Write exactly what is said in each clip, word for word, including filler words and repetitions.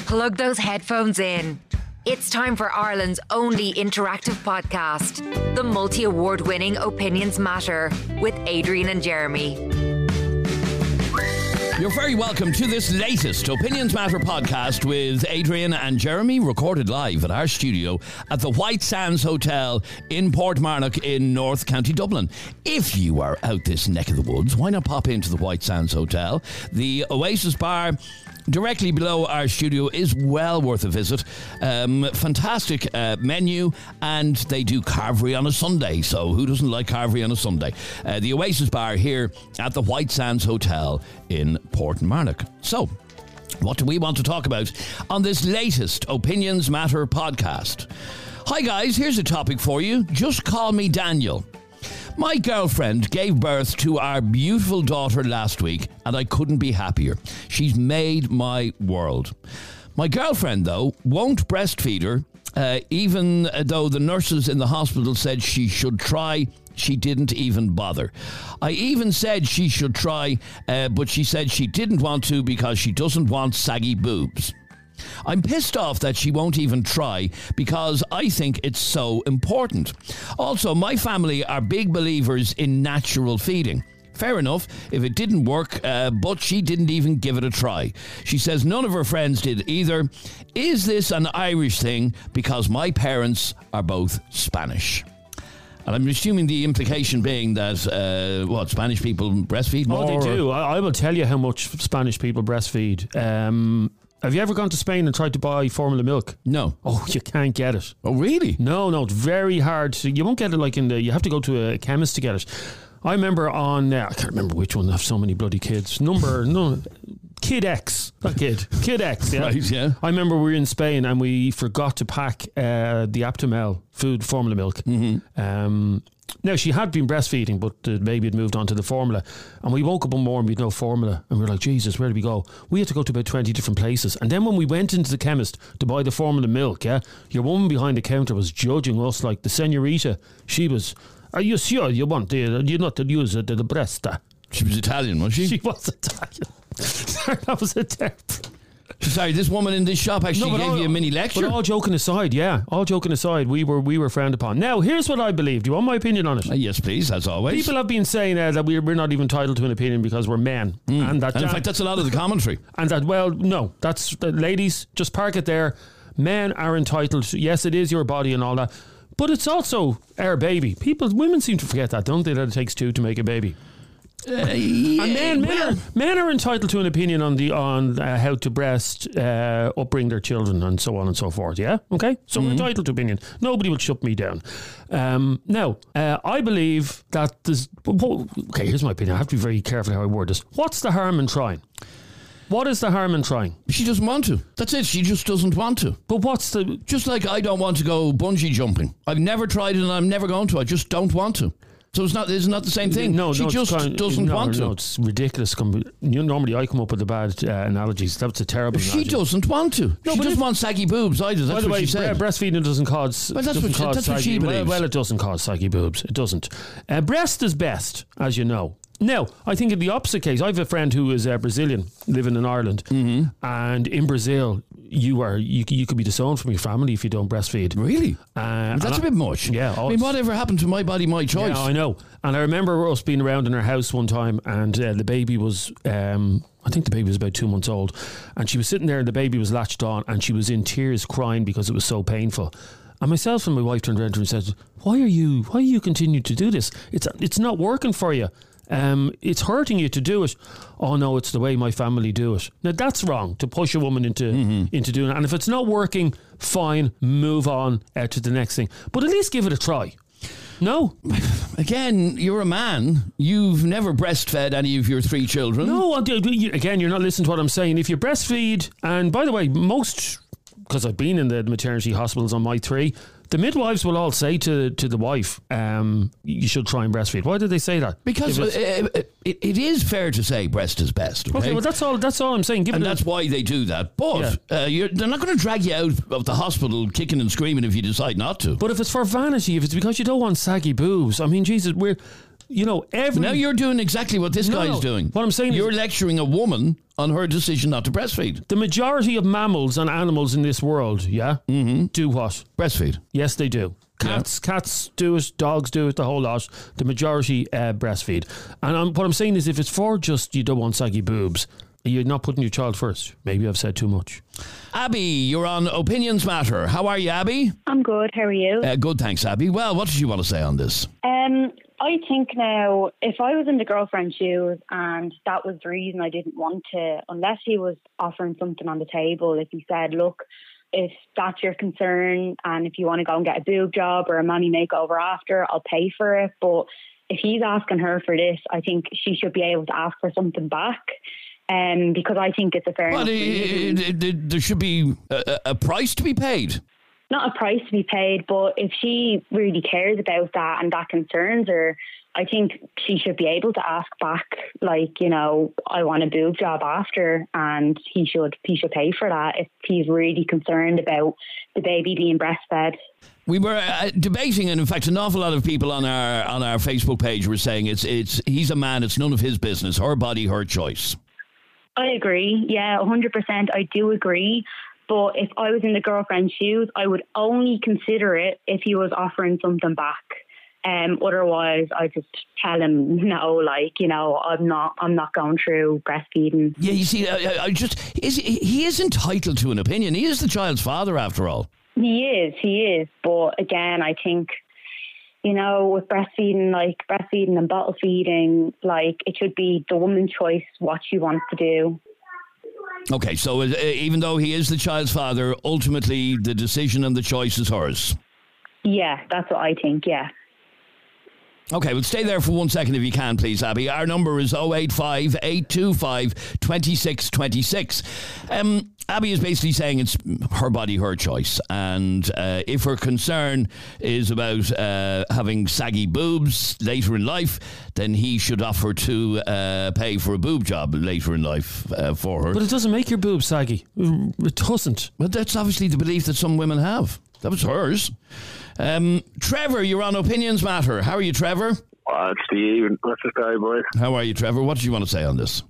Plug those headphones in. It's time for Ireland's only interactive podcast, the multi-award winning Opinions Matter with Adrian and Jeremy. You're very welcome to this latest Opinions Matter podcast with Adrian and Jeremy, recorded live at our studio at the White Sands Hotel in Portmarnock in North County Dublin. If you are out this neck of the woods, why not pop into the White Sands Hotel? The Oasis Bar directly below our studio is well worth a visit. Um, fantastic uh, menu, and they do carvery on a Sunday, so who doesn't like carvery on a Sunday? Uh, the Oasis Bar here at the White Sands Hotel in Portmarnock. So, what do we want to talk about on this latest Opinions Matter podcast? Hi guys, here's a topic for you. Just call me Daniel. My girlfriend gave birth to our beautiful daughter last week, and I couldn't be happier. She's made my world. My girlfriend, though, won't breastfeed her, uh, even though the nurses in the hospital said she should try. She didn't even bother. I even said she should try, uh, but she said she didn't want to because she doesn't want saggy boobs. I'm pissed off that she won't even try because I think it's so important. Also, my family are big believers in natural feeding. Fair enough if it didn't work, uh, but she didn't even give it a try. She says none of her friends did either. Is this an Irish thing? Because my parents are both Spanish. And I'm assuming the implication being that, uh, what, Spanish people breastfeed more? Oh, they do. I, I will tell you how much Spanish people breastfeed. Um... Have you ever gone to Spain and tried to buy formula milk? No. Oh, you can't get it. Oh, really? No, no, it's very hard. To, you won't get it like in the... You have to go to a chemist to get it. I remember on... Uh, I can't remember which one. I have so many bloody kids. Number... no, Kid X. That kid. Kid X, yeah. Right, yeah. I remember we were in Spain and we forgot to pack uh, the Aptamel food formula milk. Mm-hmm. Um... Now, she had been breastfeeding, but the baby had moved on to the formula. And we woke up one morning with no formula. And we were like, Jesus, where do we go? We had to go to about twenty different places. And then when we went into the chemist to buy the formula milk, yeah, your woman behind the counter was judging us like the senorita. She was, are you sure you want the, you're not to use the, the breasta? She was Italian, was she? She was Italian. That was a terrible... Sorry, this woman in this shop actually no, gave all, you a mini lecture? But all joking aside, yeah, all joking aside, we were we were frowned upon. Now, here's what I believe. Do you want my opinion on it? Uh, yes, please, as always. People have been saying uh, that we're, we're not even entitled to an opinion because we're men. Mm. And that, and in uh, fact, that's a lot of the commentary. And that, well, no, that's, uh, ladies, just park it there. Men are entitled. Yes, it is your body and all that. But it's also our baby. People, women seem to forget that, don't they, that it takes two to make a baby. Uh, yeah, and men, men, well, are, men are entitled to an opinion on the on uh, how to breast uh, upbring their children and so on and so forth. Yeah, okay. So mm-hmm. we're entitled to opinion. Nobody will shut me down. Um, now, uh, I believe that there's. Okay, here's my opinion. I have to be very careful how I word this. What's the harm in trying? What is the harm in trying? She doesn't want to. That's it. She just doesn't want to. But what's the? Just like I don't want to go bungee jumping. I've never tried it and I'm never going to. I just don't want to. So it's not. It's not the same thing. No, she no, just kind of, doesn't no, want to. No, it's ridiculous. You know, normally I come up with the bad uh, analogies. That's a terrible. She analogy. doesn't want to. No, she doesn't want saggy boobs either. That's by the what way, she said. Breastfeeding doesn't cause. Well, that's doesn't what she, cause that's what she saggy, believes. Well, well, it doesn't cause saggy boobs. It doesn't. Uh, breast is best, as you know. Now, I think in the opposite case, I have a friend who is uh, Brazilian, living in Ireland, mm-hmm. and in Brazil, you are you, you could be disowned from your family if you don't breastfeed. Really? Uh, That's a bit much. Yeah. I mean, whatever happened to my body, my choice? Yeah, I know. And I remember us being around in her house one time, and uh, the baby was, um, I think the baby was about two months old, and she was sitting there, and the baby was latched on, and she was in tears, crying because it was so painful. And myself and my wife turned around to her and said, "Why are you? Why are you continue to do this? It's it's not working for you." Um, it's hurting you to do it. Oh no, it's the way my family do it. Now that's wrong, to push a woman into mm-hmm. into doing it. And if it's not working, fine, move on uh, to the next thing. But at least give it a try. No. Again, you're a man. You've never breastfed any of your three children. No, again, you're not listening to what I'm saying. If you breastfeed, and by the way, most, because I've been in the maternity hospitals on my three, the midwives will all say to, to the wife, um, you should try and breastfeed. Why did they say that? Because uh, it, it is fair to say breast is best. Okay, okay well, that's all That's all I'm saying. Give and it that's a, why they do that. But yeah. uh, you're, they're not going to drag you out of the hospital kicking and screaming if you decide not to. But if it's for vanity, if it's because you don't want saggy boobs, I mean, Jesus, we're... you know, every... Now you're doing exactly what this No, guy's no. doing. What I'm saying is- You're lecturing a woman on her decision not to breastfeed. The majority of mammals and animals in this world, yeah, mm-hmm. do what? Breastfeed. Yes, they do. Cats, yeah. cats do it. Dogs do it. The whole lot. The majority uh, breastfeed. And I'm, what I'm saying is, if it's for just you don't want saggy boobs, you're not putting your child first. Maybe I've said too much. Abby, you're on Opinions Matter. How are you, Abby? I'm good. How are you? Uh, good, thanks, Abby. Well, what did you want to say on this? Um, I think now, if I was in the girlfriend's shoes and that was the reason I didn't want to, unless he was offering something on the table, if he said, look, if that's your concern and if you want to go and get a boob job or a money makeover after, I'll pay for it. But if he's asking her for this, I think she should be able to ask for something back. Um, because I think it's a fair well, enough it, it, it, there should be a, a price to be paid. Not a price to be paid, but if she really cares about that and that concerns her, I think she should be able to ask back, like, you know, I want a boob job after, and he should he should pay for that if he's really concerned about the baby being breastfed. We were uh, debating, and in fact, an awful lot of people on our on our Facebook page were saying it's it's he's a man, it's none of his business, her body, her choice. I agree. Yeah, one hundred percent. I do agree. But if I was in the girlfriend's shoes, I would only consider it if he was offering something back. Um, otherwise, I just tell him no. Like, you know, I'm not. I'm not going through breastfeeding. Yeah, you see, I, I just is he is entitled to an opinion. He is the child's father, after all. He is. He is. But again, I think, you know, with breastfeeding, like breastfeeding and bottle feeding, like it should be the woman's choice what she wants to do. Okay, so uh, even though he is the child's father, ultimately the decision and the choice is hers. Yeah, that's what I think, yeah. Okay, well, stay there for one second if you can, please, Abby. Our number is oh eight five, eight two five, two six two six. Um, Abby is basically saying it's her body, her choice. And uh, if her concern is about uh, having saggy boobs later in life, then he should offer to uh, pay for a boob job later in life uh, for her. But it doesn't make your boobs saggy. It doesn't. But that's obviously the belief that some women have. That was hers. Um, Trevor, you're on Opinions Matter. How are you, Trevor? Oh, it's the even. What's the guy, boy? How are you, Trevor? What did you want to say on this?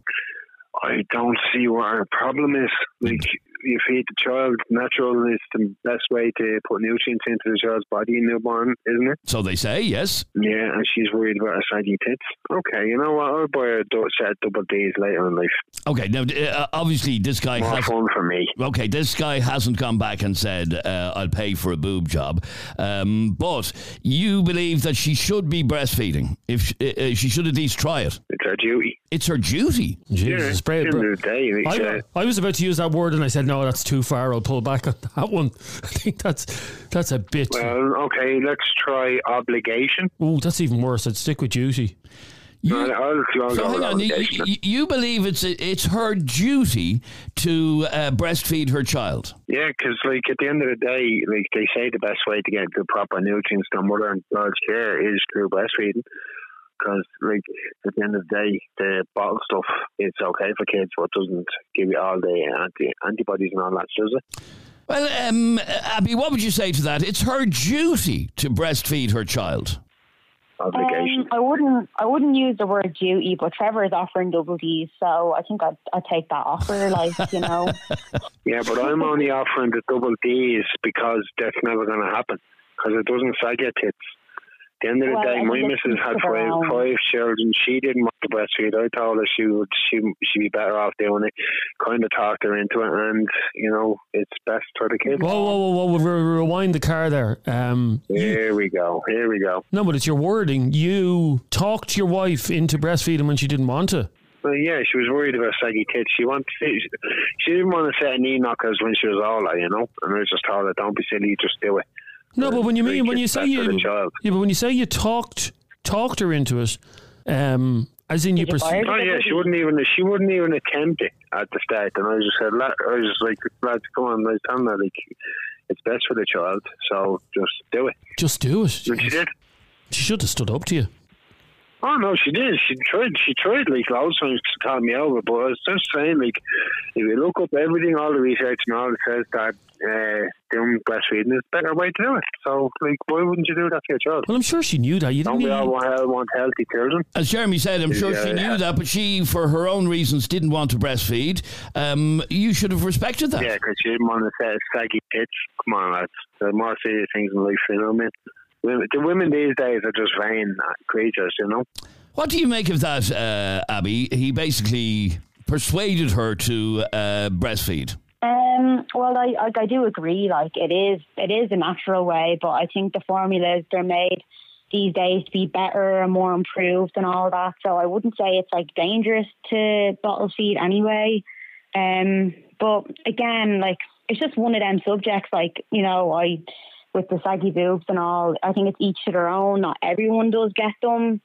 I don't see what our problem is. Like, you feed the child, natural is the best way to put nutrients into the child's body in newborn, isn't it? So they say, yes. Yeah, and she's worried about her saggy tits. Okay, you know what? I'll buy her a set of double D's later in life. Okay, now, uh, obviously, this guy More has... fun for me. Okay, this guy hasn't gone back and said, uh, I'll pay for a boob job. Um, but you believe that she should be breastfeeding. If she, uh, she should at least try it. It's her duty. It's her duty. Jesus, yeah, pray, at the end of the day, like, I, uh, I was about to use that word and I said, no, that's too far. I'll pull back on that one. I think that's that's a bit... Well, okay, let's try obligation. Oh, that's even worse. I'd stick with duty. You, I'll, I'll, I'll so go hang with on, you, obligation. you, you believe it's it's her duty to uh, breastfeed her child? Yeah, because like at the end of the day, like they say, the best way to get the proper nutrients to mother and child's care is through breastfeeding. Because like at the end of the day, the bottle stuff, it's okay for kids, but it doesn't give you all the anti antibodies and all that, does it? Well, um, Abby, what would you say to that? It's her duty to breastfeed her child. Obligation. Um, I wouldn't. I wouldn't use the word duty, but Trevor is offering double D's, so I think I'd, I'd take that offer. Like, you know. Yeah, but I'm only offering the double D's because that's never going to happen. Because it doesn't sag your tits. At the end of the Well, day, I my think missus it's had to five, their own. five children. She didn't want to breastfeed. I told her she would she she'd be better off doing it. Kind of talked her into it, and you know it's best for the kids. Whoa, whoa, whoa, whoa. We'll re- rewind the car there. Um, you- Here we go. Here we go. no, but it's your wording. You talked your wife into breastfeeding when she didn't want to. Well, yeah, she was worried about saggy tits. She wanted, she didn't want to set knee knockers when she was older, you know. And I just told her, "Don't be silly, just do it." No, but when you Like, mean when you it's say best for you, the child. yeah, but when you say you talked talked her into it, um, as in you Did you pers- fire Oh yeah, she wouldn't even she wouldn't even attempt it at the start, and I just said, "Lad," I was just like, "Lads, come on," I was telling her like, "It's best for the child, so just do it." just do it. And she did. She should have stood up to you. Oh no, she did. She tried. She tried like loads of times to talk me over, but I was just saying, like, if you look up everything, all the research and all, it says that uh, doing breastfeeding is a better way to do it. So, like, why wouldn't you do that for your child? Well, I'm sure she knew that. You Don't didn't we all even... want, want healthy children? As Jeremy said, I'm sure Yeah, she knew yeah. that, but she, for her own reasons, didn't want to breastfeed. Um, you should have respected that. Yeah, because she didn't want to say saggy tits. Come on, lads. There are more serious things in life, you know what I mean? Women, the women these days are just vain creatures, you know? What do you make of that, uh, Abby? He basically persuaded her to uh, breastfeed. Um, well, I, I I do agree. Like, it is it is a natural way, but I think the formulas they're made these days to be better and more improved and all that. So I wouldn't say it's like dangerous to bottle feed anyway. Um, but again, like, it's just one of them subjects. Like, you know, I with the saggy boobs and all, I think it's each to their own. Not everyone does get them.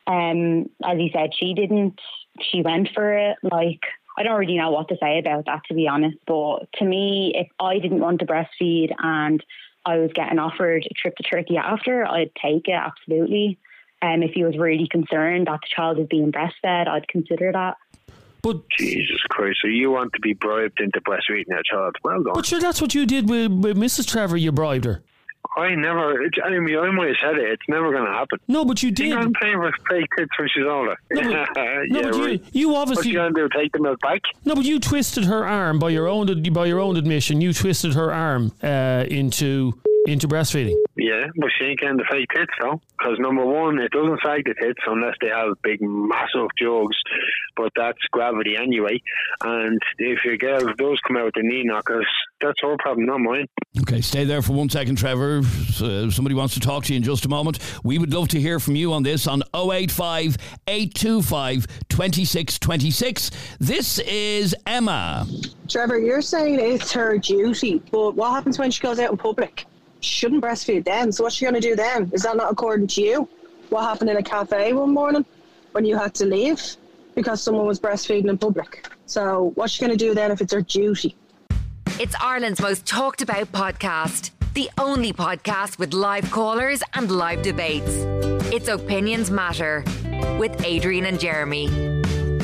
Um, as you said, she didn't. She went for it. Like, I don't really know what to say about that, to be honest. But to me, if I didn't want to breastfeed and I was getting offered a trip to Turkey after, I'd take it, absolutely. And um, if he was really concerned that the child is being breastfed, I'd consider that. But Jesus Christ, so you want to be bribed into breastfeeding your child? Well done. But sure, that's what you did with, with Missus Trevor. You bribed her. I never, I mean, I might have said it. It's never going to happen. No, but you did. I'm paying for fake kids when she's older. No, but, yeah, no, but right. you, you What obviously. you going to do, take the milk back? No, but you twisted her arm by your own by your own admission. You twisted her arm uh, into into breastfeeding. Yeah, but she ain't getting the fake tits though. Because number one, it doesn't sag the tits unless they have big, massive jugs. But that's gravity anyway. And if your girl does come out with the knee knockers, that's her problem, not mine. Okay, stay there for one second, Trevor. Uh, somebody wants to talk to you in just a moment. We would love to hear from you on this on oh eight five, eight two five, two six two six. This is Emma. Trevor, you're saying it's her duty, but what happens when she goes out in public? She shouldn't breastfeed then, so what's she going to do then? Is that not according to you? What happened in a cafe one morning when you had to leave because someone was breastfeeding in public? So what's she going to do then if it's her duty? It's Ireland's most talked about podcast. The only podcast with live callers and live debates. It's Opinions Matter with Adrian and Jeremy.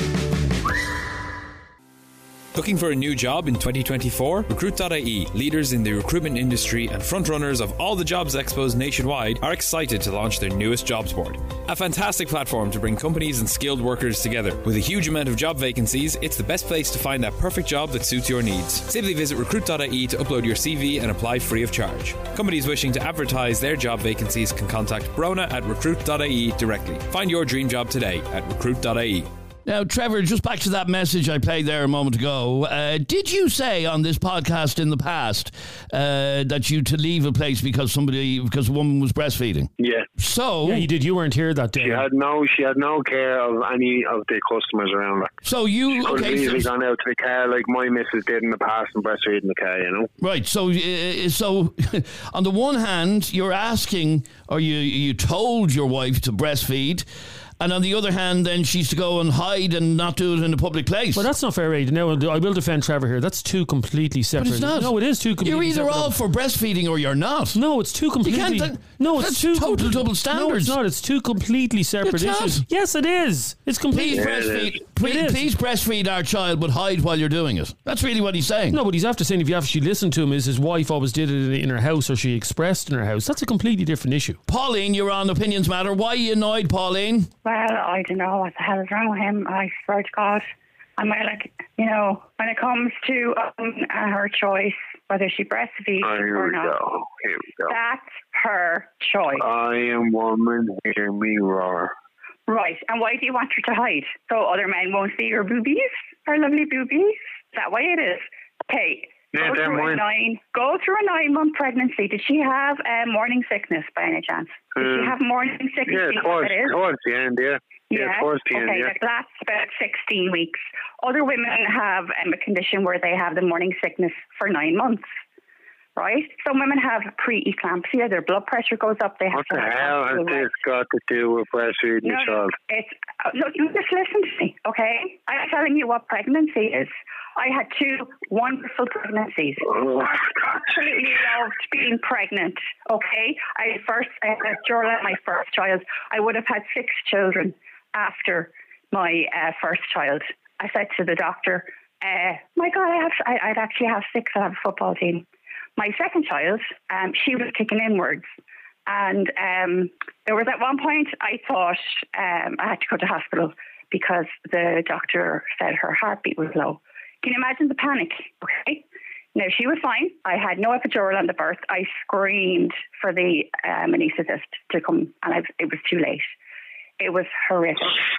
Looking for a new job in twenty twenty-four? Recruit dot I E, leaders in the recruitment industry and frontrunners of all the jobs expos nationwide, are excited to launch their newest jobs board. A fantastic platform to bring companies and skilled workers together. With a huge amount of job vacancies, it's the best place to find that perfect job that suits your needs. Simply visit Recruit dot I E to upload your C V and apply free of charge. Companies wishing to advertise their job vacancies can contact Brona at Recruit dot I E directly. Find your dream job today at Recruit dot I E. Now, Trevor, just back to that message I played there a moment ago. Uh, did you say on this podcast in the past uh, that you to leave a place because somebody, because a woman was breastfeeding? Yeah. So Yeah, you did. You weren't here that day. She had no, she had no care of any of the customers around her. So you She could have okay? easily So, gone out to the car like my missus did in the past and breastfeeding the car, you know. right. So, uh, so on the one hand, you're asking, or you you told your wife to breastfeed. And on the other hand, then she's to go and hide and not do it in a public place. Well, that's not fair, Aidan. Now, I will defend Trevor here. That's two completely separate. But it's not. No, it is two completely You're either separate. all for breastfeeding or you're not. No, it's two completely. You can't. no, it's that's two total complete- double No, standards. it's not. It's two completely separate It's not. issues. Yes, it is. It's completely. Please Yeah, it breastfeed. is. Please, It is. please breastfeed our child, but hide while you're doing it. That's really what he's saying. No, but he's after saying if you actually listen to him, is his wife always did it in her house or she expressed in her house. That's a completely different issue. Pauline, you're on Opinions Matter. Why are you annoyed, Pauline? Well, I don't know what the hell is wrong with him. I swear to God. I'm like, you know, when it comes to um, her choice, whether she breastfeeds Oh, here or we not, go. Here we go. that's her choice. I am woman, hear me roar. Right. And why do you want her to hide? So other men won't see her boobies, her lovely boobies? Is that why it is? Okay. Yeah, go, they're through a mine. nine, go through a nine-month pregnancy. Did she have uh, morning sickness by any chance? Did she Um, have morning sickness? Yeah, Do you know what towards, it is? towards the end, yeah. Yeah, towards the okay, end, yeah. that lasts about sixteen weeks. Other women have um, a condition where they have the morning sickness for nine months. right? Some women have pre-eclampsia, their blood pressure goes up. They have What to the have hell has hospital this got to do with breastfeeding no, your child? It's, uh, no, you just listen to me, okay? I'm telling you what pregnancy is. I had two wonderful pregnancies. Oh, I absolutely loved being pregnant, okay? I first, I had during my first child, I would have had six children after my uh, first child. I said to the doctor, uh, my God, I have, I, I'd actually have six. I have a football team. My second child, um, she was kicking inwards. And um, there was at one point I thought um, I had to go to hospital because the doctor said her heartbeat was low. Can you imagine the panic? Okay. Now, she was fine. I had no epidural on the birth. I screamed for the um, anaesthetist to come, and I, it was too late. It was horrific.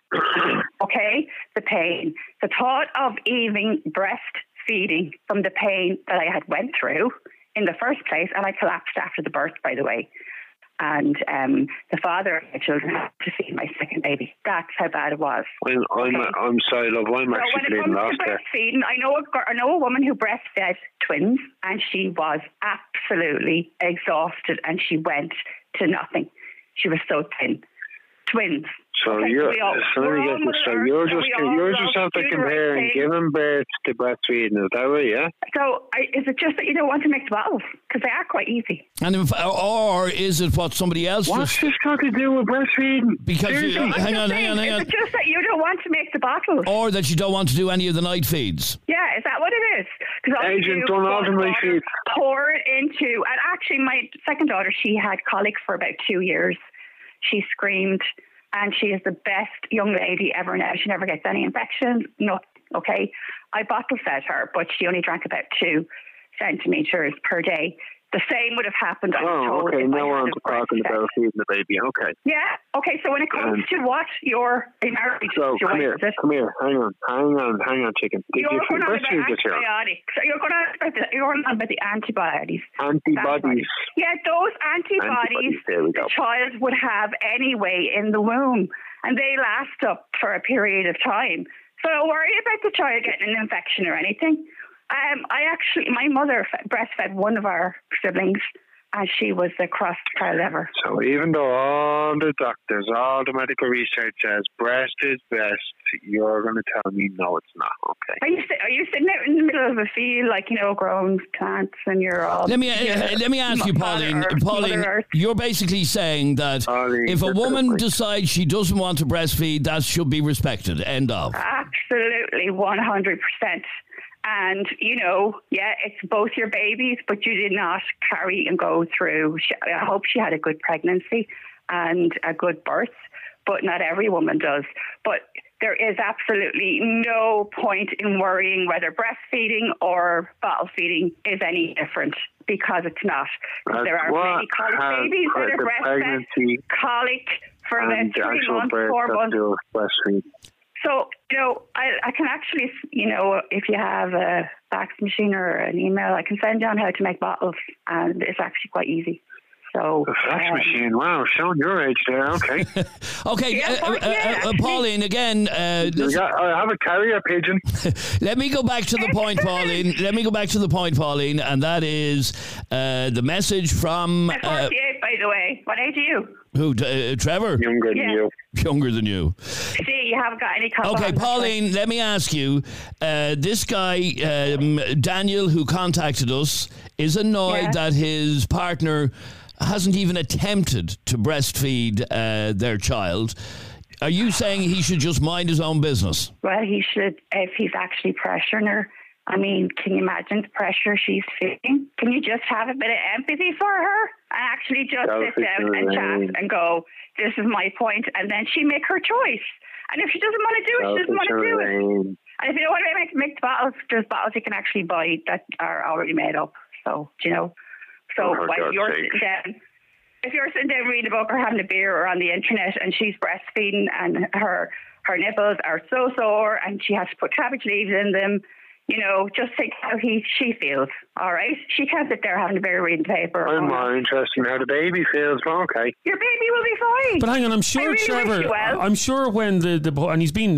Okay? The pain. The thought of even breastfeeding from the pain that I had went through in the first place, and I collapsed after the birth, by the way. And um, the father of my children had to feed my second baby. That's how bad it was. I'm, I'm, okay. I'm sorry, love. I'm so actually when it bleeding comes off to there. breastfeeding, I know a girl, I know a woman who breastfed twins, and she was absolutely exhausted, and she went to nothing. She was so thin. Twins. So okay, you're, we all, so let me get this straight. You're just, you're just after comparing giving birth to breastfeeding. Is that right? Yeah. So I, is it just that you don't want to make the bottles because they are quite easy? And if, or is it what somebody else What's just this got to do with breastfeeding? because you, Seriously? hang on, saying, hang on, hang is on, it just that you don't want to make the bottles? or that you don't want to do any of the night feeds? Yeah, is that what it is? Because Agent done all the night feeds. Pour it into, and actually my second daughter, she had colic for about two years. She screamed. And she is the best young lady ever now. She never gets any infections, nothing, okay? I bottle fed her, but she only drank about two centimetres per day. The same would have happened, I was Oh, told, okay. if No I had one's a talking breastfed. about feeding the baby. Okay. Yeah, okay, so when it comes Um, to what you're married So to, come here, is it? come here. Hang on, hang on, hang on, chicken. Did You're you going on about breastfeed your child? antibiotics. So you're going on about the, you're going on about the antibodies. Antibodies. Yeah, those antibodies, Antibodies, there we go. the child would have anyway in the womb, and they last up for a period of time. So don't worry about the child getting an infection or anything. Um, I actually, my mother breastfed one of our siblings, and she was the crossed child ever. So even though all the doctors, all the medical research says breast is best, you're going to tell me no, it's not. Okay. Are you, are you sitting out in the middle of a field, like, you know, growing plants, and you're all... Let me uh, you know, let me ask you, Mother Pauline. Earth, Pauline, Mother Earth. you're basically saying that Pauline, if a that's woman right. decides she doesn't want to breastfeed, that should be respected. End of. Absolutely, one hundred percent. And, you know, yeah, it's both your babies, but you did not carry and go through. She, I hope she had a good pregnancy and a good birth, but not every woman does. But there is absolutely no point in worrying whether breastfeeding or bottle feeding is any different, because it's not. That's There are what many colic has babies that the are breastfed, pregnancy colic for about and the three actual months, birth four got to months. do with breastfeeding. So, you know, I, I can actually, you know, if you have a fax machine or an email, I can send down how to make bottles, and it's actually quite easy. So, The fax um, machine. Wow, showing your age there. Okay. Okay, Yeah, uh, uh, but yeah, uh, uh, Pauline, again, uh, You listen, got- I have a carrier pigeon. let me go back to the point, Pauline. Let me go back to the point, Pauline, and that is uh, the message from I'm uh, forty-eight, by the way. What age are you? who? Uh, Trevor, Younger than Yeah. you. younger than you. See, you haven't got any cover Okay, on this Pauline, let me ask you. Uh, this guy, um, Daniel, who contacted us, is annoyed Yeah. that his partner hasn't even attempted to breastfeed uh, their child. Are you saying he should just mind his own business? one. Well, he should, if he's actually pressuring her. I mean, can you imagine the pressure she's feeling? Can you just have a bit of empathy for her and actually just That sit down and chat and go, this is my point, and then she make her choice. And if she doesn't want to do it, she doesn't want to do it. Self-assured. And if you don't want to make, make the bottles, there's bottles you can actually buy that are already made up. So, do you know? So Oh, for while God's you're sake. sitting down, if you're sitting down reading a book or having a beer or on the internet and she's breastfeeding and her her nipples are so sore and she has to put cabbage leaves in them, you know, just think how he she feels. All right, she can't sit there having a beer reading paper. I'm or- more interested in how the baby feels, but okay. Your baby will be fine. But hang on, I'm I sure really wish Trevor. you well. I'm sure when the the bo- and he's been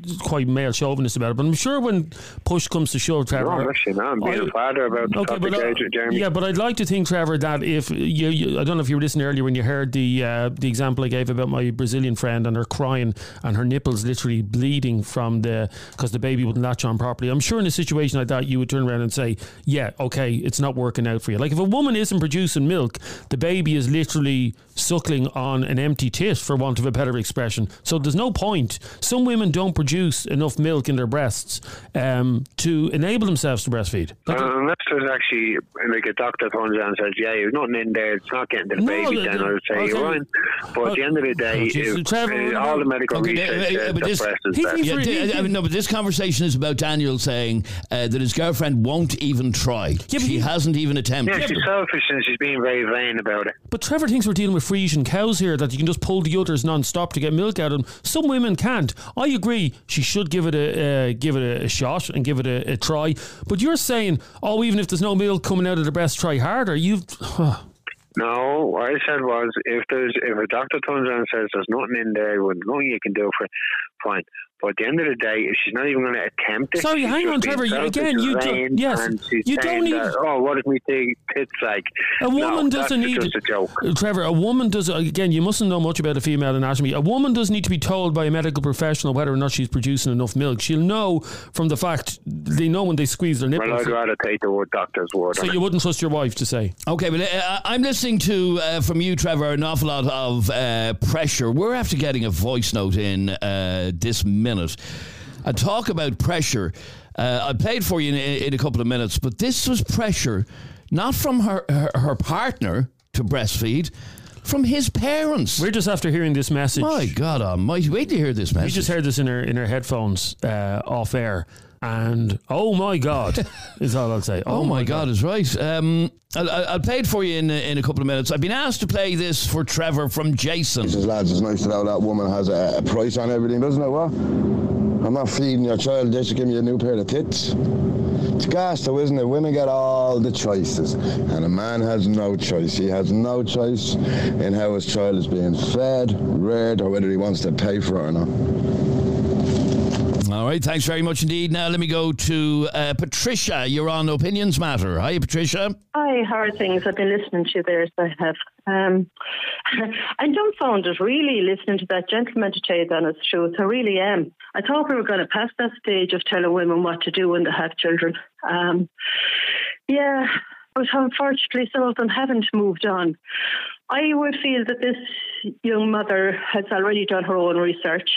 quite male chauvinist about it, but I'm sure when push comes to shove, Trevor. No, actually, no. I'm being I, a father about the okay, topic, but, uh, Jeremy. Yeah, but I'd like to think, Trevor, that if you, you I don't know if you were listening earlier when you heard the uh, the example I gave about my Brazilian friend and her crying and her nipples literally bleeding from the because the baby wouldn't latch on properly. I'm sure in a situation like that, you would turn around and say, yeah, okay, it's not working out for you. Like if a woman isn't producing milk, the baby is literally suckling on an empty tit, for want of a better expression. So there's no point. Some women don't produce enough milk in their breasts um, to enable themselves to breastfeed. Uh, unless there's actually like a doctor comes out and says, yeah, there's nothing in there, it's not getting to the No, baby, the- then the- I would say okay. you're fine. But Uh, at the end of the day, oh, Jesus, if, Trevor, uh, all the medical Okay, research uh, uh, says but the this- breast is he best. thinks Yeah, for- d- I mean, no, but this conversation is about Daniel saying uh, that his girlfriend won't even try. Yeah, but she he- hasn't even attempted. Yeah, she's selfish and she's being very vain about it. But Trevor thinks we're dealing with Frisian cows here, that you can just pull the udders non-stop to get milk out of them. Some women can't. I agree. She should give it a uh, give it a, a shot and give it a, a try. But you're saying, oh, even if there's no milk coming out of the breast, try harder. You've. No, what I said was if there's if a doctor turns around and says there's nothing in there, well, nothing you can do for it, fine. But at the end of the day, if she's not even going to attempt it, Sorry, she's hang just on, being Trevor. You, selfish again, you and do, vain, yes, and she's you saying don't need. that, oh, what if me take tits like? A woman no, doesn't that's need just a joke. Trevor, a woman does again. You mustn't know much about a female anatomy. A woman doesn't need to be told by a medical professional whether or not she's producing enough milk. She'll know from the fact they know when they squeeze their nipples. Well, I'd rather take the word doctor's word. So on you it. wouldn't trust your wife to say. Okay, but uh, I'm listening to uh, from you, Trevor, an awful lot of uh, pressure. We're after getting a voice note in uh, this minute. I talk about pressure. Uh, I played for you in, in a couple of minutes, but this was pressure not from her, her, her partner to breastfeed, from his parents. We're just after hearing this message. My God Almighty! Wait to hear this We message. just heard this in her in her headphones uh, off air, and oh my God, is all I'll say. Oh, my God, is right. Um, I'll, I'll I'll play it for you in in a couple of minutes. I've been asked to play this for Trevor from Jason. He says, lads, it's nice to know that woman has a, a price on everything, doesn't it? What? I'm not feeding your child, they should give me a new pair of tits. It's gas though, isn't it? Women get all the choices, and a man has no choice. He has no choice in how his child is being fed, reared, or whether he wants to pay for it or not. All right, thanks very much indeed. Now let me go to uh, Patricia. You're on Opinions Matter. Hi, Patricia. Hi, how are things? I've been listening to you there, as I have. Um, I'm dumbfounded, really, listening to that gentleman to tell you the honest truth. I really am. I thought we were going to pass that stage of telling women what to do when they have children. Um, yeah, but unfortunately, some of them haven't moved on. I would feel that this young mother has already done her own research.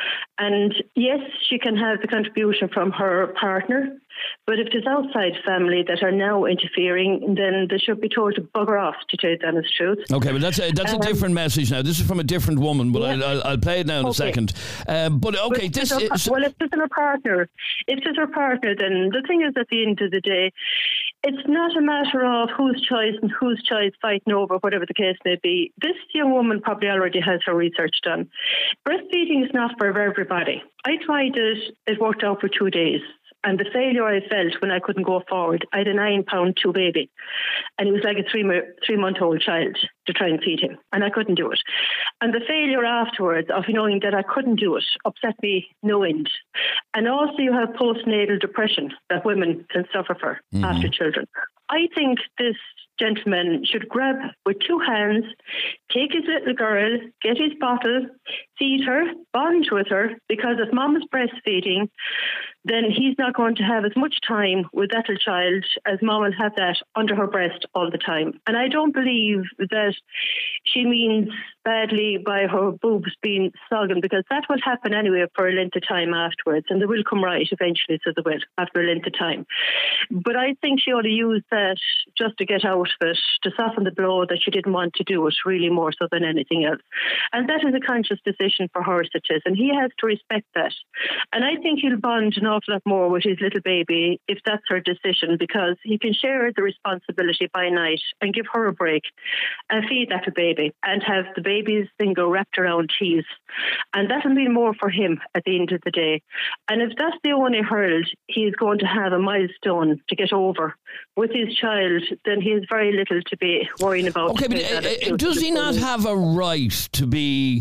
And yes, she can have the contribution from her partner, but if there's outside family that are now interfering, then they should be told to bugger off, to tell you the honest truth. Okay, but that's a, that's Um, a different message now. This is from a different woman, but Yeah. I'll, I'll, I'll play it now in a Okay. second. Um, but okay, Well, this if it's is... her, well, if it's her partner, if it's her partner, then the thing is, at the end of the day, it's not a matter of whose choice and whose choice fighting over, whatever the case may be. This young woman probably already has her research done. Breastfeeding is not for everybody. I tried it, it worked out for two days. And the failure I felt when I couldn't go forward, I had a nine pound two baby. And it was like a three, three month old child to try and feed him. And I couldn't do it. And the failure afterwards of knowing that I couldn't do it upset me no end. And also you have postnatal depression that women can suffer for Mm-hmm. after children. I think this gentleman should grab with two hands, take his little girl, get his bottle, feed her, bond with her, because if mom is breastfeeding, then he's not going to have as much time with that little child as mom will have that under her breast all the time. And I don't believe that she means badly by her boobs being soggen, because that will happen anyway for a length of time afterwards, and they will come right eventually, so they will, after a length of time. But I think she ought to use that just to get out of it, to soften the blow that she didn't want to do it, really more so than anything else. And that is a conscious decision for her, it is, and he has to respect that. And I think he'll bond an awful lot more with his little baby if that's her decision, because he can share the responsibility by night and give her a break and feed that baby and have the baby's finger wrapped around his. And that'll mean more for him at the end of the day. And if that's the only hurdle he's going to have a milestone to get over with his child, then he has very little to be worrying about. Okay, but uh, uh, does he not have a right to be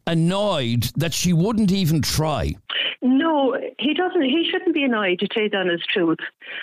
annoyed that she wouldn't even try. No, he doesn't. He shouldn't be annoyed, to tell you the honest truth.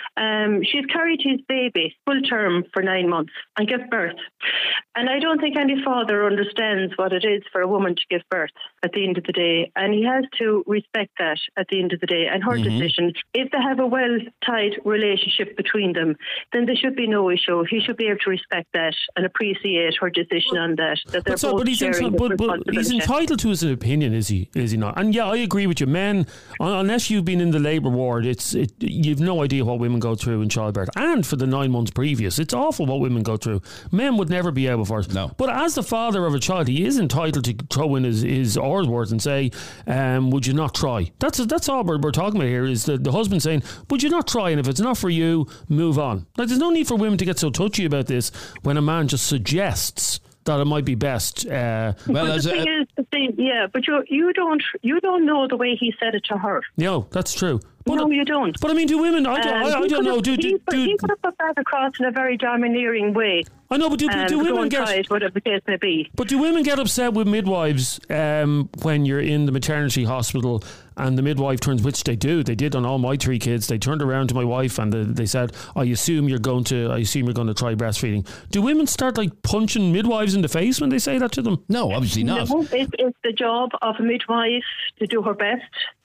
Um, she's carried his baby full term for nine months and give birth. And I don't think any father understands what it is for a woman to give birth at the end of the day. And he has to respect that at the end of the day and her mm-hmm. decision. If they have a well-tied relationship between them, then there should be no issue. He should be able to respect that and appreciate her decision on that. That they're but so, both but he's, sharing enti- but, but he's entitled to his opinion, is he? Is he not? And yeah, I agree with you. Men, unless you've been in the labour ward, it's it, you've no idea what women go through in childbirth. And for the nine months previous, it's awful what women go through. Men would never be able for it. No. But as the father of a child, he is entitled to throw in his, his oars worth and say, um, would you not try? That's that's all we're, we're talking about here, is the, the husband saying, would you not try? And if it's not for you, move on. Like, there's no need for women to get so touchy about this when a man just suggests that it might be best. Uh, well, as the thing a, is, the thing, yeah, but you you don't you don't know the way he said it to her. No, that's true. But, no, you don't. But I mean, do women? I don't, um, I, I don't know. Have, do, do, he, do, he could have put that across in a very domineering way. I know, but do, um, do women get? It, whatever the case may be. But do women get upset with midwives um, when you're in the maternity hospital and the midwife turns, which they do, they did on all my three kids. They turned around to my wife and they, they said, "I assume you're going to, I assume you're going to try breastfeeding." Do women start like punching midwives in the face when they say that to them? No, obviously not. No, it's, it's the job of a midwife to do her best.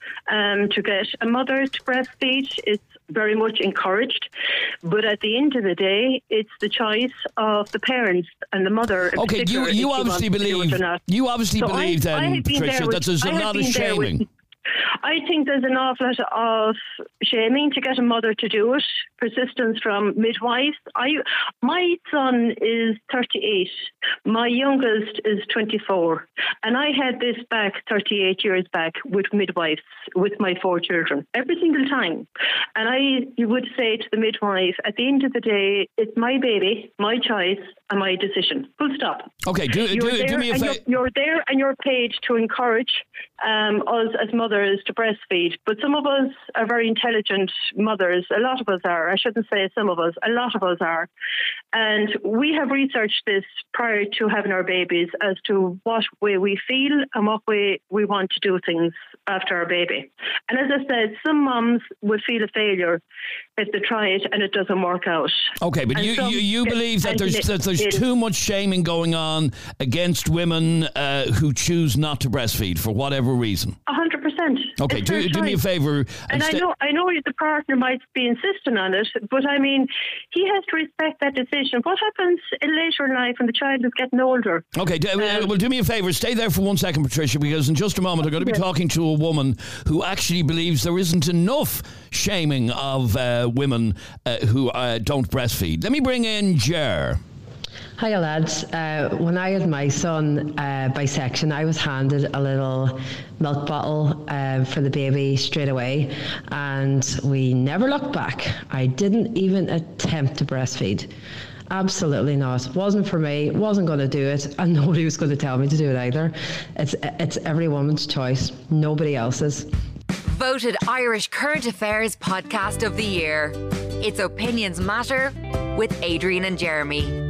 Um, to get a mother to breastfeed, it's very much encouraged. But at the end of the day, it's the choice of the parents and the mother. Okay, you you obviously believe you obviously so believe I, then, I Patricia, with, that there's a lot of shaming. With, I think there's an awful lot of shaming to get a mother to do it. Persistence from midwives. I, my son is thirty-eight. My youngest is twenty-four. And I had this back thirty-eight years back with midwives, with my four children, every single time. And I would say to the midwife, at the end of the day, it's my baby, my choice, and my decision. Full stop. Okay, do, do, do me a favor. You're, you're there and you're paid to encourage um, us as mothers to breastfeed. But some of us are very intelligent mothers. A lot of us are. I shouldn't say some of us. A lot of us are. And we have researched this prior to having our babies as to what way we feel and what way we want to do things after our baby. And as I said, some mums would feel a failure if they try it and it doesn't work out. Okay, but you, you, you believe that there's that there's too much shaming going on against women uh, who choose not to breastfeed for whatever reason? A hundred percent. Okay, do, do me a favour. And, and I st- know I know the partner might be insisting on it, but I mean, he has to respect that decision. What happens in later in life when the child is getting older? Okay, do, um, well, do me a favour. Stay there for one second, Patricia, because in just a moment I'm going to be talking to a woman who actually believes there isn't enough shaming of uh, women uh, who uh, don't breastfeed. Let me bring in Ger. Hiya lads. Uh, when I had my son uh, by section, I was handed a little milk bottle uh, for the baby straight away, and we never looked back. I didn't even attempt to breastfeed. Absolutely not. Wasn't for me, wasn't going to do it, and nobody was going to tell me to do it either. It's it's every woman's choice, nobody else's. Voted Irish Current Affairs Podcast of the Year. It's Opinions Matter with Adrian and Jeremy.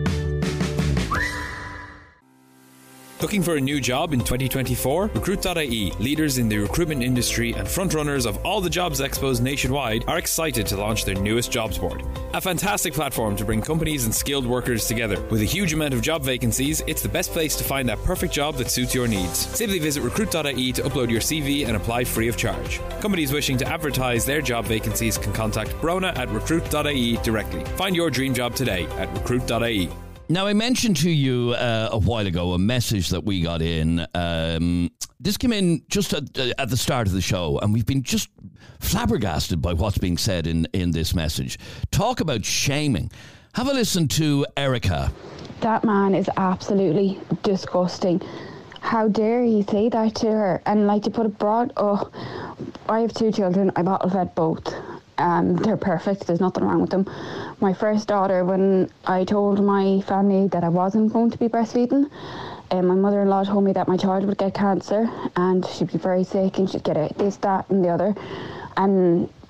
Looking for a new job in twenty twenty-four? Recruit dot I E, leaders in the recruitment industry and frontrunners of all the jobs expos nationwide, are excited to launch their newest jobs board. A fantastic platform to bring companies and skilled workers together. With a huge amount of job vacancies, it's the best place to find that perfect job that suits your needs. Simply visit recruit dot I E to upload your C V and apply free of charge. Companies wishing to advertise their job vacancies can contact Brona at recruit dot I E directly. Find your dream job today at recruit dot I E. Now, I mentioned to you uh, a while ago a message that we got in. Um, this came in just at, uh, at the start of the show, and we've been just flabbergasted by what's being said in, in this message. Talk about shaming. Have a listen to Erica. That man is absolutely disgusting. How dare he say that to her? And like to put it broad, oh, I have two children. I bottle fed both. Um, they're perfect. There's nothing wrong with them. My first daughter, when I told my family that I wasn't going to be breastfeeding, um, my mother-in-law told me that my child would get cancer and she'd be very sick and she'd get it, this, that and the other. And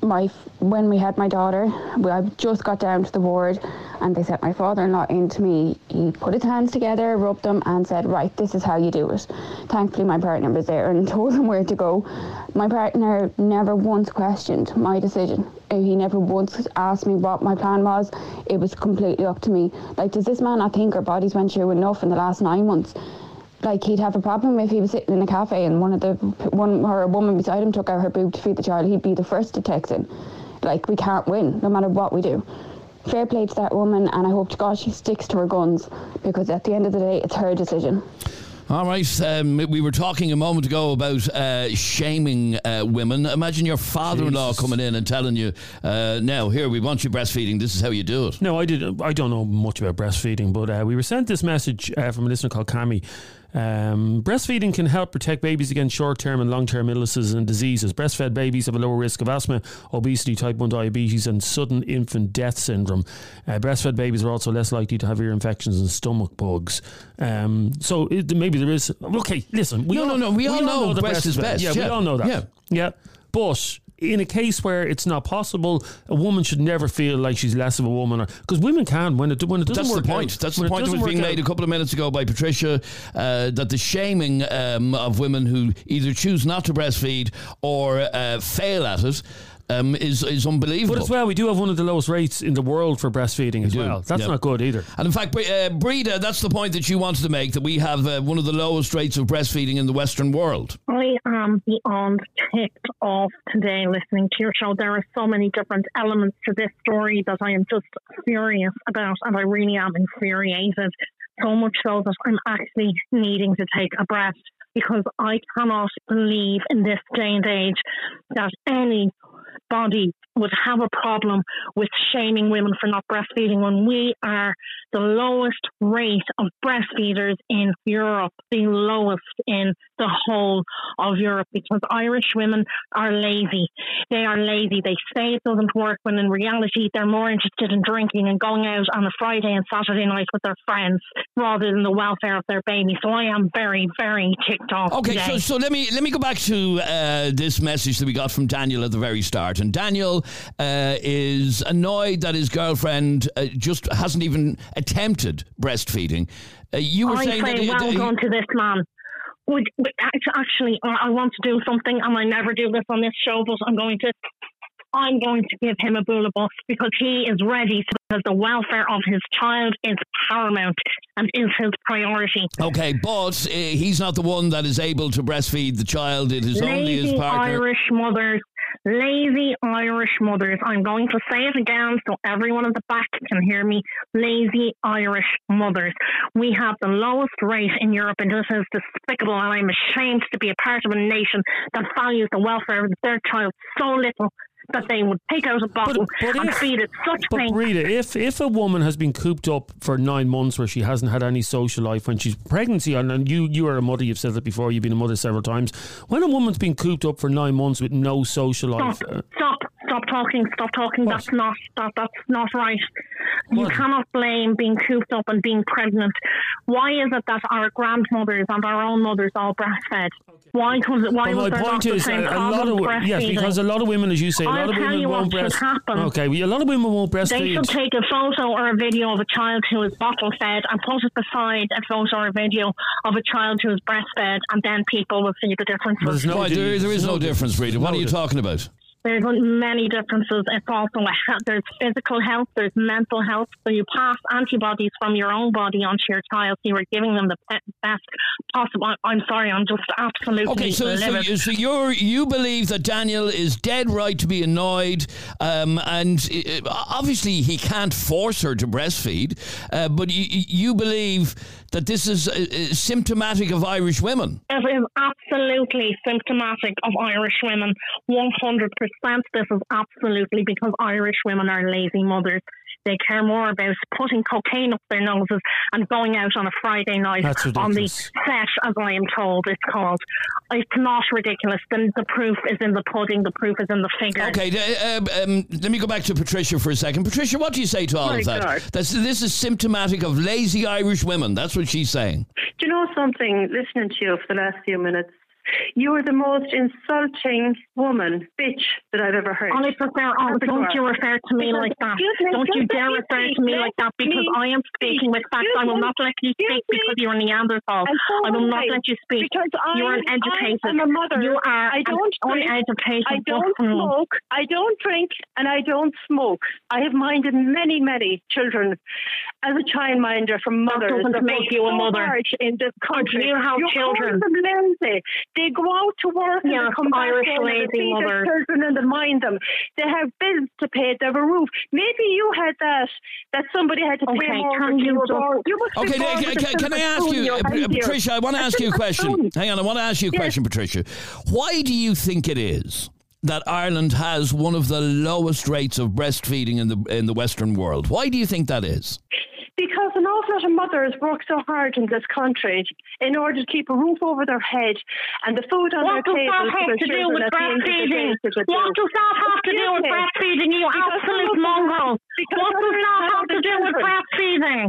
my when we had my daughter, we, I just got down to the ward and they sent my father-in-law in to me. He put his hands together, rubbed them and said, right, this is how you do it. Thankfully my partner was there and told him where to go. My partner never once questioned my decision. He never once asked me what my plan was. It was completely up to me. Like, does this man not think our bodies went through enough in the last nine months? Like, he'd have a problem if he was sitting in a cafe and one of the one or a woman beside him took out her boob to feed the child. He'd be the first to text in. Like, we can't win, no matter what we do. Fair play to that woman, and I hope to God she sticks to her guns, because at the end of the day, it's her decision. All right, um, we were talking a moment ago about uh, shaming uh, women. Imagine your father-in-law Jesus. coming in and telling you, uh, now, here, we want you breastfeeding, this is how you do it. No, I did. I don't know much about breastfeeding, but uh, we were sent this message uh, from a listener called Cami. Um, breastfeeding can help protect babies against short-term and long-term illnesses and diseases. Breastfed babies have a lower risk of asthma, obesity, type one diabetes and sudden infant death syndrome. Uh, breastfed babies are also less likely to have ear infections and stomach bugs. Um, so it, maybe there is... Okay, listen. We no, all, no, no. We, we all, all know, know the breast, breast is best. Yeah, yeah, we all know that. Yeah. yeah. But... in a case where it's not possible, a woman should never feel like she's less of a woman, because women can when it when it doesn't That's work the point. out, That's the point that was being made a couple of minutes ago by Patricia, uh, that the shaming um, of women who either choose not to breastfeed or uh, fail at it Um, is is unbelievable. But as well, we do have one of the lowest rates in the world for breastfeeding as well. That's yep. not good either. And in fact, uh, Breda, that's the point that you wanted to make, that we have uh, one of the lowest rates of breastfeeding in the Western world. I am beyond ticked off today listening to your show. There are so many different elements to this story that I am just furious about, and I really am infuriated. So much so that I'm actually needing to take a breath, because I cannot believe in this day and age that any body would have a problem with shaming women for not breastfeeding when we are the lowest rate of breastfeeders in Europe, the lowest in the whole of Europe, because Irish women are lazy. They are lazy. They say it doesn't work, when in reality they're more interested in drinking and going out on a Friday and Saturday night with their friends rather than the welfare of their baby. So I am very, very ticked off Okay, today. so so let me let me go back to uh, this message that we got from Daniel at the very start. And Daniel uh, is annoyed that his girlfriend uh, just hasn't even attempted breastfeeding. Uh, you were I saying say that well he, done to this man. Would, would, actually, I want to do something, and I never do this on this show, but I'm going to. I'm going to give him a bull of bus, because he is ready, because the welfare of his child is paramount and is his priority. Okay, but uh, he's not the one that is able to breastfeed the child. It is Lazy only his partner. Irish mothers. Lazy Irish mothers. I'm going to say it again so everyone at the back can hear me. Lazy Irish mothers. We have the lowest rate in Europe, and this is despicable, and I'm ashamed to be a part of a nation that values the welfare of their child so little that they would take out a bottle but, but and if, feed it such but things. Rita, if if a woman has been cooped up for nine months where she hasn't had any social life, when she's pregnancy, and, and you you are a mother, you've said that before, you've been a mother several times. When a woman's been cooped up for nine months with no social life, Stop, uh, stop, stop talking, stop talking. What? That's not that, that's not right. You What? cannot blame being cooped up and being pregnant. Why is it that our grandmothers and our own mothers all breastfed? Why was it? Why But was my there not point the is, same a, a problem lot of with wo- yes, breastfeeding? because a lot of women, as you say, a I'll lot of tell women you won't what breast. should happen. Okay, well, a lot of women won't They breastfeed. should take a photo or a video of a child who is bottle fed and put it beside a photo or a video of a child who is breastfed, and then people will see the differences. Why, there, there is no difference, Rita. What are you talking about? There's many differences. It's also a he- there's physical health, there's mental health. So you pass antibodies from your own body onto your child. So you are giving them the pe- best possible. I- I'm sorry, I'm just absolutely Okay, so, so, livid. so you're, you believe that Daniel is dead right to be annoyed, um, and uh, obviously he can't force her to breastfeed, uh, but you, you believe that this is uh, symptomatic of Irish women. It is absolutely symptomatic of Irish women. one hundred percent this is absolutely because Irish women are lazy mothers. They care more about putting cocaine up their noses and going out on a Friday night on the set, as I am told it's called. It's not ridiculous. The, the proof is in the pudding. The proof is in the figures. Okay, uh, um, let me go back to Patricia for a second. Patricia, what do you say to all My of that? God. That's, this is symptomatic of lazy Irish women. That's what she's saying. Do you know something? Listening to you for the last few minutes, You are the most insulting woman, bitch, that I've ever heard. I prefer, oh, don't you refer to me Because, like that. excuse me, Don't you just dare let me refer speak. to me Let like that because me I am speaking with facts. I will Excuse not let you me. speak Excuse because me. you're a Neanderthal. And so I will am not I. let you speak. Because I, You're uneducated. I am a mother. You are I don't an drink. uneducated I don't buffoon. smoke. I don't drink, and I don't smoke. I have minded many, many children as a childminder from mothers. doesn't that make work you a so mother. hard in this country. You have You're children. calling them lazy. They go out to work and Yes, they come back Irish home and they lazy feed mothers. their children and they mind them. They have bills to pay. They have a roof. Maybe you had that. That somebody had to pay Okay, more. can you were just- born. You must be Okay, born can, with a can, can silver I ask spoon in you, your uh, hand here. Patricia, I want to A ask you a silver question. spoon. Hang on, I want to ask you a Yes. question, Patricia. Why do you think it is that Ireland has one of the lowest rates of breastfeeding in the in the Western world? Why do you think that is? Because an awful lot of mothers work so hard in this country in order to keep a roof over their head and the food on What their does table that for have their to do children with at the end of the day breastfeeding? to the What do. does that have to do Excuse with me. breastfeeding, you Because absolute some of them mongrel? have- because What does others that have have to the do with children. breastfeeding?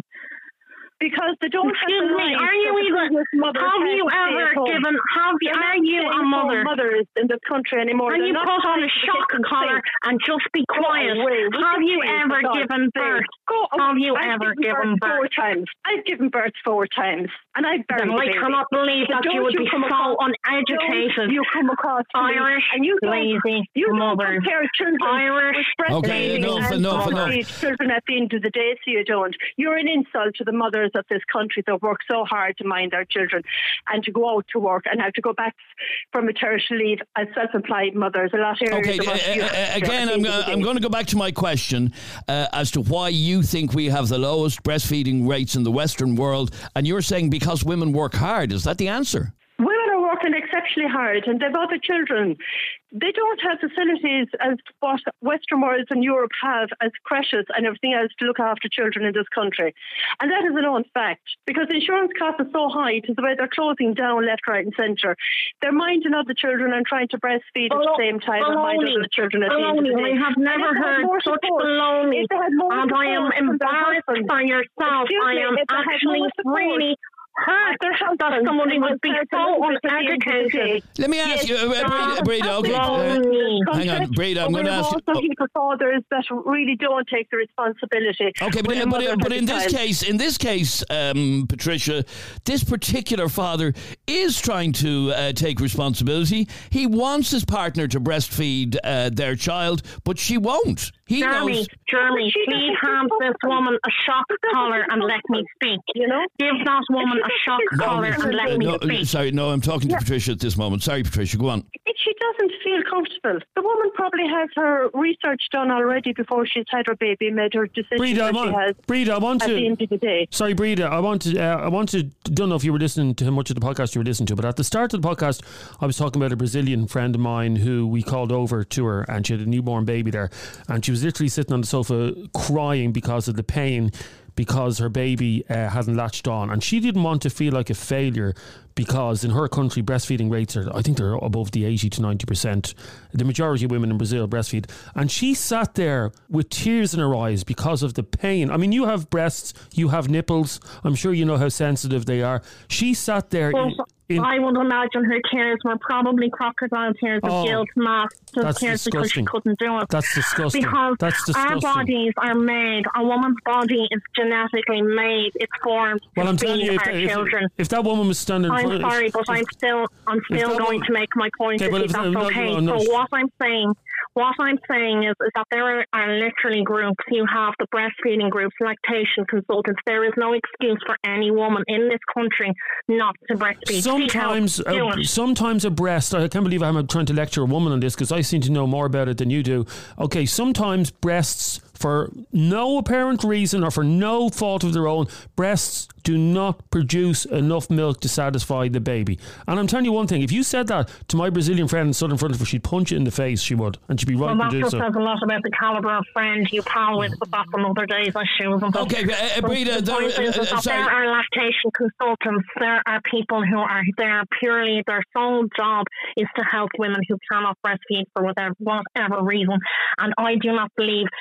Because they don't Excuse have the me, lives are you that the even, previous mothers have had you to stay ever at home. given, have you, They're are not you a stay-at-home mother? mothers in this country anymore. Can They're you not put on a trying to shock get them collar safe. and just be Go quiet? away. Would Have you please, ever for God's given sake? birth? Go Have you I've ever given given birth four birth? times? I've given birth four times, and I've buried Then the I baby. cannot believe But that you don't would be come so across- uneducated. don't You come across to me Irish and you don't, lazy you don't mothers. compare children Irish with breastfeeding Okay, enough, and enough, enough. breastfeed children at the end of the day, so you don't. You're an insult to the mothers of this country that work so hard to mind their children and to go out to work and have to go back from maternity leave as self-employed mothers. A lot of areas Okay, of uh, Australia- uh, again, at the I'm, end of the I'm day. going to go back to my question uh, as to why you think we have the lowest breastfeeding rates in the Western world, and you're saying because women work hard. Is that the answer? Women are working exceptionally hard and they've other children. They don't have facilities as what Western worlds and Europe have as creches and everything else to look after children in this country. And that is a known fact because insurance costs are so high to the way they're closing down left, right and centre. They're minding other children and trying to breastfeed at the same time and mind Baloney. other children at the end of the Baloney. day. I have And never if they had heard more such support- baloney. if they had more And I am support from their embarrassed husbands- for yourself. Excuse I me, am if they had actually more support really hurt their that husbands somebody and would be themselves so a little bit at the end of the uneducated. day. Let me ask Yes, you, uh, there Breda, are Breda, okay, baloney. uh, hang on, Breda, I'm But going to we have ask you. also people fathers that really don't take the responsibility. Okay, but, when a but, mother but has in a this child. case, in this case, um, Patricia, this particular father is trying to uh, take responsibility. He wants his partner to breastfeed uh, their child, but she won't. He Jeremy, knows. Jeremy, please hand this woman a shock collar and let me speak. You know, give that woman a shock collar and let Uh, me no, speak. sorry, no, I'm talking to Patricia at this moment. Sorry, Patricia, go on. If she doesn't feel comfortable, the woman probably has her research done already before she's had her baby, made her decision Breda, I that want, she has Breda, I want at to. the end of the day. Sorry, Breda, I want to. Uh, I want to. Don't know if you were listening to how much of the podcast you were listening to, but at the start of the podcast, I was talking about a Brazilian friend of mine who we called over to her, and she had a newborn baby there, and she was literally sitting on the sofa crying because of the pain, because her baby uh, hadn't latched on, and she didn't want to feel like a failure. Because in her country, breastfeeding rates are, I think they're above the eighty to ninety percent. The majority of women in Brazil breastfeed. And she sat there with tears in her eyes because of the pain. I mean, you have breasts, you have nipples. I'm sure you know how sensitive they are. She sat there. Well, in, in, I would imagine her tears were probably crocodile tears of Oh, guilt, not just that's tears because she disgusting. couldn't do it. That's disgusting. Because That's our disgusting. bodies are made, a woman's body is genetically made, it's formed Well, to I'm telling feed you, if, our if, children. if that woman was standing in I'm front of sorry, but if- I'm still, I'm if still that going woman- to make my point. Okay, if but if- that's no, no, okay. no, no. So what I'm saying, what I'm saying is, is that there are, are literally groups. You have the breastfeeding groups, lactation consultants. There is no excuse for any woman in this country not to breastfeed. Sometimes, See how- do a, it. sometimes a breast. I can't believe I'm trying to lecture a woman on this because I seem to know more about it than you do. Okay, sometimes breasts, for no apparent reason or for no fault of their own, breasts do not produce enough milk to satisfy the baby. And I'm telling you one thing: if you said that to my Brazilian friend and stood in front of her, she'd punch you in the face. She would, and she'd be right Well, that to do just so. says a lot about the calibre of friend you pal with, but that's another day's issues. Okay, uh, uh, Breda, the there- point is, uh, is uh, that sorry. there are lactation consultants. There are people who are there purely, their sole job is to help women who cannot breastfeed for whatever, whatever reason. And I do not believe that they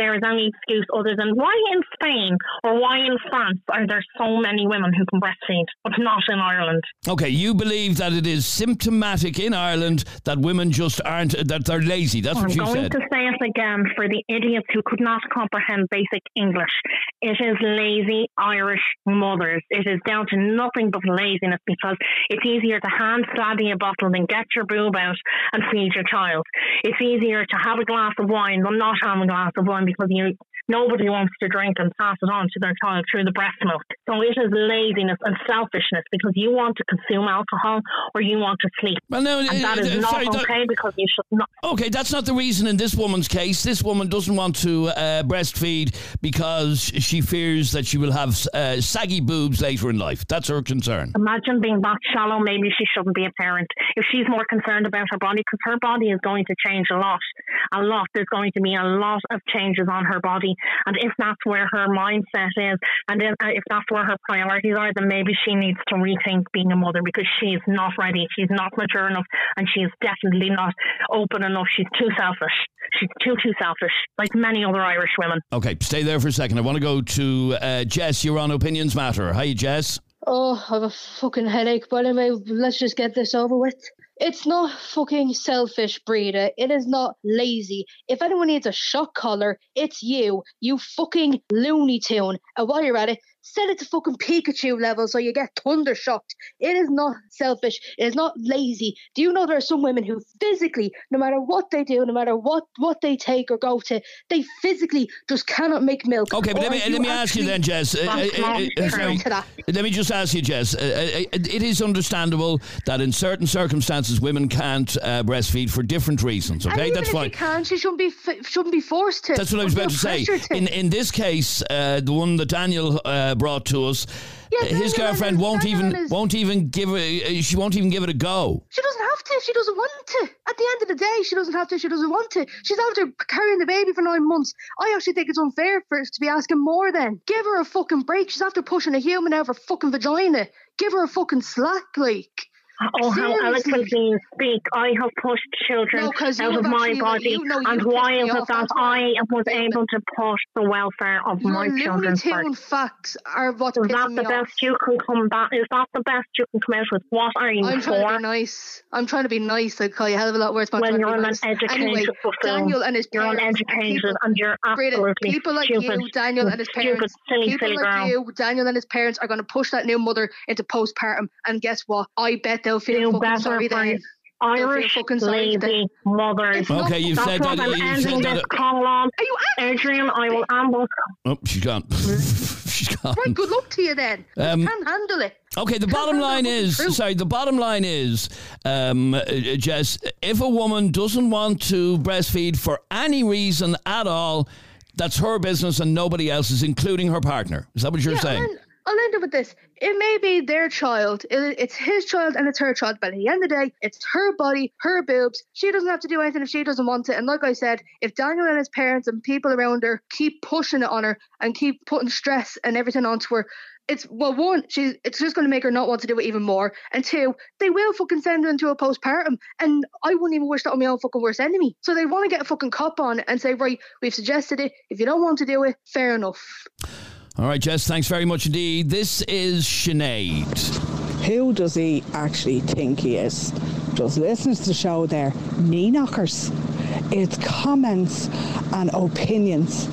there is any excuse other than why in Spain or why in France are there so many women who can breastfeed, but not in Ireland? Okay, you believe that it is symptomatic in Ireland that women just aren't, that they're lazy. That's what I'm you going said. to say it again for the idiots who could not comprehend basic English. It is lazy Irish mothers. It is down to nothing but laziness, because it's easier to hand Sladdy a bottle than get your boob out and feed your child. It's easier to have a glass of wine than not have a glass of wine, because you nobody wants to drink and pass it on to their child through the breast milk. So it is laziness and selfishness, because you want to consume alcohol or you want to sleep. Well, no, and that uh, is uh, not sorry, okay that, because you should not. Okay, that's not the reason in this woman's case. This woman doesn't want to uh, breastfeed because she fears that she will have uh, saggy boobs later in life. That's her concern. Imagine being that shallow. Maybe she shouldn't be a parent. If she's more concerned about her body, because her body is going to change a lot. A lot. There's going to be a lot of changes on her body. And if that's where her mindset is, and if, uh, if that's where her priorities are, then maybe she needs to rethink being a mother, because she's not ready. She's not mature enough, and she's definitely not open enough. She's too selfish. She's too, too selfish, like many other Irish women. Okay, stay there for a second. I want to go to uh, Jess. You're on Opinions Matter. Hi, Jess. Oh, I have a fucking headache, but anyway, let's just get this over with. It's not fucking selfish, Breda. It is not lazy. If anyone needs a shock collar, it's you. You fucking Looney Tune. And while you're at it, set it to fucking Pikachu level so you get thunder shocked. It is not selfish. It is not lazy. Do you know there are some women who physically, no matter what they do, no matter what, what they take or go to, they physically just cannot make milk? Okay, but let me, let me ask you then, Jess. Uh, uh, uh, sorry. Let me just ask you, Jess. Uh, uh, it is understandable that in certain circumstances women can't uh, breastfeed for different reasons. Okay, and that's if fine. She can. She shouldn't be f- shouldn't be forced to. That's what I was about to say. To. In in this case, uh, the one that Daniel uh, brought to us, yeah, his Daniel girlfriend is, won't Daniel even is, won't even give it. She won't even give it a go. She doesn't have to. She doesn't want to. At the end of the day, she doesn't have to. She doesn't want to. She's after carrying the baby for nine months. I actually think it's unfair for her to be asking more. Then give her a fucking break. She's after pushing a human out of her fucking vagina. Give her a fucking slack, like. Oh, how eloquently you speak. I have pushed children no, out of my body, you know, and why is it that I was able to push the welfare of Your my children first? Facts are what Is that the best you can come back? Is that the best you can come out with? What are you I'm for? trying to be nice. I'm trying to be nice. I call you a hell of a lot worse. When you're nice. uneducated, anyway, Daniel and his you're parents, uneducated, people, and you're absolutely people like stupid, you, Daniel and his stupid, parents, silly, people silly like girl. you, Daniel and his parents are going to push that new mother into postpartum. And guess what? I bet they'll feel you fucking sorry then. Irish lazy mothers. Okay, you've That's said what that. I'm You've ending said this that. call on. Are you Adrian, I will ambush. Oh, she's gone. She's gone. Right, good luck to you then. Um, you can't handle it. Okay, the bottom line is, sorry, the bottom line is, um, uh, Jess, if a woman doesn't want to breastfeed for any reason at all, that's her business and nobody else's, including her partner. Is that what you're yeah, saying? And I'll end up with this. It may be their child. It, it's his child and it's her child. But at the end of the day, it's her body, her boobs. She doesn't have to do anything if she doesn't want it. And like I said, if Daniel and his parents and people around her keep pushing it on her and keep putting stress and everything onto her, it's, well, one, she's, it's just going to make her not want to do it even more. And two, they will fucking send her into a postpartum. And I wouldn't even wish that on my own fucking worst enemy. So they want to get a fucking cop on it and say, right, we've suggested it. If you don't want to do it, fair enough. All right, Jess, thanks very much indeed. This is Sinead. Who does he actually think he is? Just listen to the show there. Knee knockers. It's comments and opinions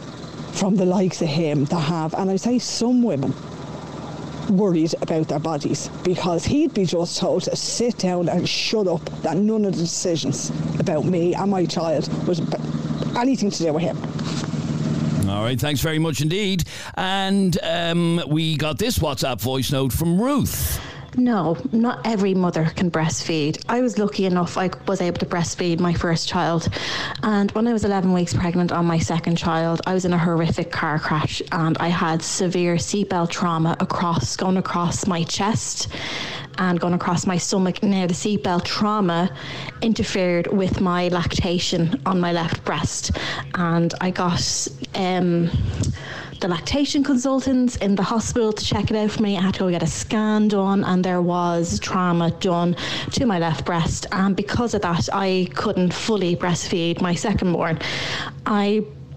from the likes of him that have, and I say some women, worried about their bodies, because he'd be just told to sit down and shut up, that none of the decisions about me and my child was anything to do with him. All right, thanks very much indeed. And um, we got this WhatsApp voice note from Ruth. No, not every mother can breastfeed. I was lucky enough I was able to breastfeed my first child. And when I was eleven weeks pregnant on my second child, I was in a horrific car crash and I had severe seatbelt trauma across, going across my chest and going across my stomach. Now, the seatbelt trauma interfered with my lactation on my left breast. And I got... Um, the lactation consultants in the hospital to check it out for me. I had to go get a scan done and there was trauma done to my left breast, and because of that I couldn't fully breastfeed my second born. I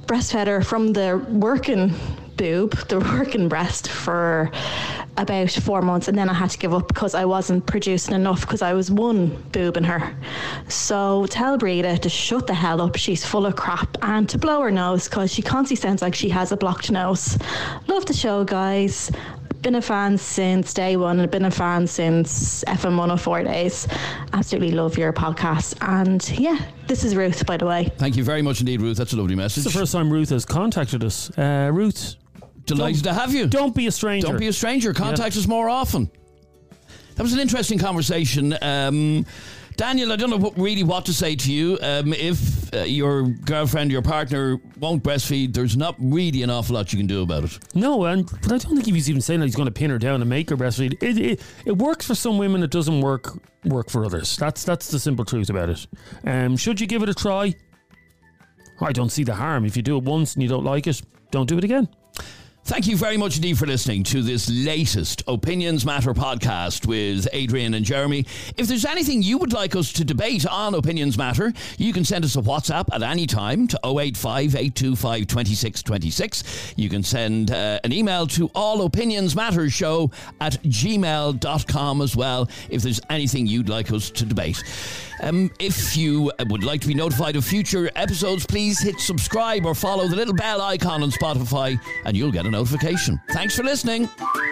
breastfed her from the working boob, the working breast, for about four months, and then I had to give up because I wasn't producing enough because I was one boob in her. So tell Breda to shut the hell up, she's full of crap, and to blow her nose because she constantly sounds like she has a blocked nose. Love the show, guys. Been a fan since day one and been a fan since F M one oh four days. Absolutely love your podcast. And yeah, this is Ruth, by the way. Thank you very much indeed, Ruth. That's a lovely message. It's the first time Ruth has contacted us. Uh, Ruth, delighted to have you. Don't be a stranger. Don't be a stranger. Contact yeah. us more often. That was an interesting conversation. Um, Daniel, I don't know what, really what to say to you. Um, if uh, your girlfriend, your partner won't breastfeed, there's not really an awful lot you can do about it. No, and but I don't think he's even saying that he's going to pin her down and make her breastfeed. It, it it works for some women. It doesn't work work for others. That's that's the simple truth about it. Um, should you give it a try? I don't see the harm. If you do it once and you don't like it, don't do it again. Thank you very much indeed for listening to this latest Opinions Matter podcast with Adrian and Jeremy. If there's anything you would like us to debate on Opinions Matter, you can send us a WhatsApp at any time to oh eight five, eight two five, two six two six. You can send uh, an email to allopinionsmattershow at gmail dot com as well if there's anything you'd like us to debate. Um, if you would like to be notified of future episodes, please hit subscribe or follow the little bell icon on Spotify and you'll get a notification. Thanks for listening.